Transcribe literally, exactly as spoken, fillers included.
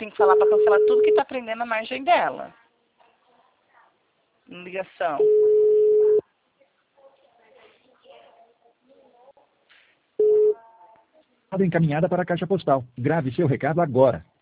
tem que falar para cancelar tudo que tá prendendo a margem dela. Ligação. Encaminhada para a caixa postal. Grave seu recado agora.